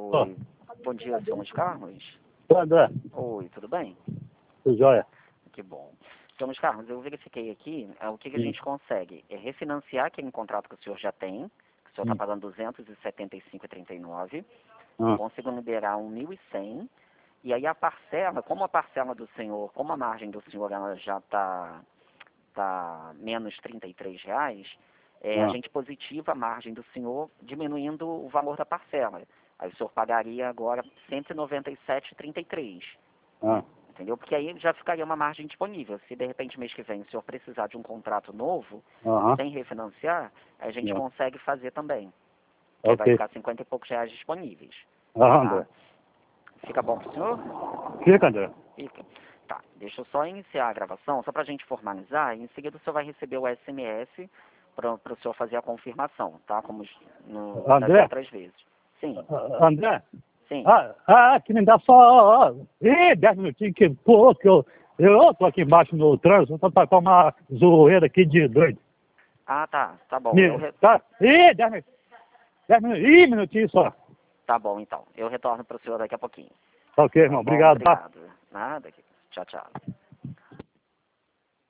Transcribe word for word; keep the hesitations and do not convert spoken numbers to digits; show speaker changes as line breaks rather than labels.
Oi. Bom dia, senhor Luiz Carlos.
Oi, André.
Oi, tudo bem?
Tudo jóia?
Que bom. Senhor Luiz Carlos, eu verifiquei aqui, é, o que, que a
Sim.
gente consegue é refinanciar aquele contrato que o senhor já tem, que o senhor está
Hum.
pagando duzentos e setenta e cinco reais e trinta e nove centavos,
Ah,
consigo liberar um mil e cem, e aí a parcela, como a parcela do senhor, como a margem do senhor ela já está tá menos trinta e três reais, é, a
ah,
gente positiva a margem do senhor diminuindo o valor da parcela. Aí o senhor pagaria agora cento e noventa e sete reais e trinta e três centavos.
ah,
Entendeu? Porque aí já ficaria uma margem disponível. Se de repente mês que vem o senhor precisar de um contrato novo,
aham,
sem refinanciar, a gente
ah,
consegue fazer também. Que aí vai
ok.
ficar cinquenta e poucos reais disponíveis.
Ah,
Tá?
André.
Fica bom pro senhor?
Fica, André.
Fica. Tá, deixa eu só iniciar a gravação, só pra gente formalizar, e em seguida o senhor vai receber o S M S para o senhor fazer a confirmação, tá? Como no, das
André?
outras vezes. Sim,
Ah, André?
sim.
Ah, ah, que me dá só... ah, ih, dez minutinhos que, pô, que eu... Eu tô aqui embaixo no trânsito, tô pra uma zoeira aqui de doido.
Ah, tá, tá bom. Eu
Me,
re...
tá? Ih, dez minutinhos. Dez minutinhos. Ih, minutinho só.
Tá bom, então. Eu retorno para o senhor daqui a pouquinho.
Ok,
Tá
irmão.
bom?
Obrigado, tá?
Obrigado. Nada. Tchau, tchau.